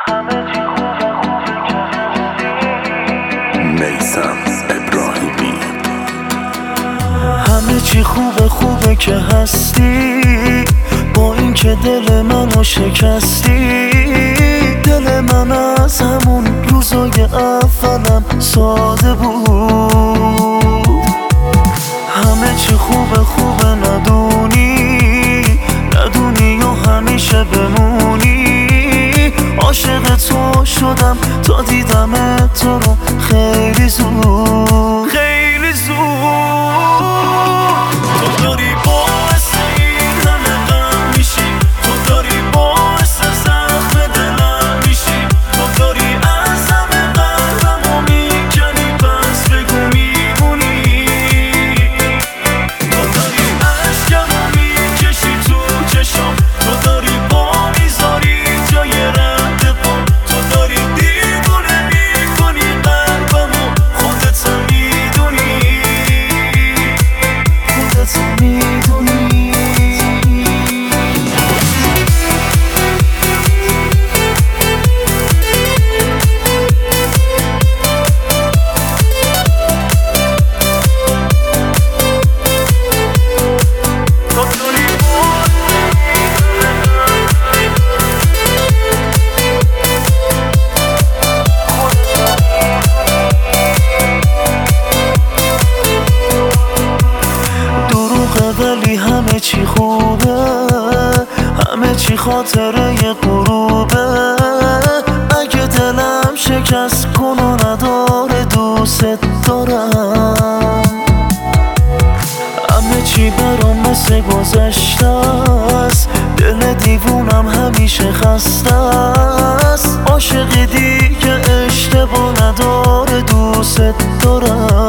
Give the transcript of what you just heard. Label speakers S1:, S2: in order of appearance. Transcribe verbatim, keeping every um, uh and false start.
S1: میثم ابراهیمی.
S2: همه چی خوبه خوبه که هستی، با این که دل منو شکستی. دل من از همون روزای اولم ساده بود. همه چی خوبه خوبه ندونی، ندونی و همیشه بمونی. عاشق تو شدم تا دیدم تو رو خیلی زود، خیلی زود. تو داری باعث این همه غم میشی، تو داری باعث زخم دلم میشی. تو داری از همه قلبمو میکنی، پس بگو میمونی. تو داری عشقمو میکشی تو چشام، تو داری با میذاری جای رد پام. تو داری دیوونه میکنی قلبمو، خودت میدونی، خودت میدونی. ولی همه چی خوبه، همه چی خاطره ی غروبه. اگه دلم شکست کن و نداره دوست دارم. همه چی برام مثل گذشته است، دل دیوونم همیشه خسته است. عاشق دیگه اشتباه نداره دوست دارم.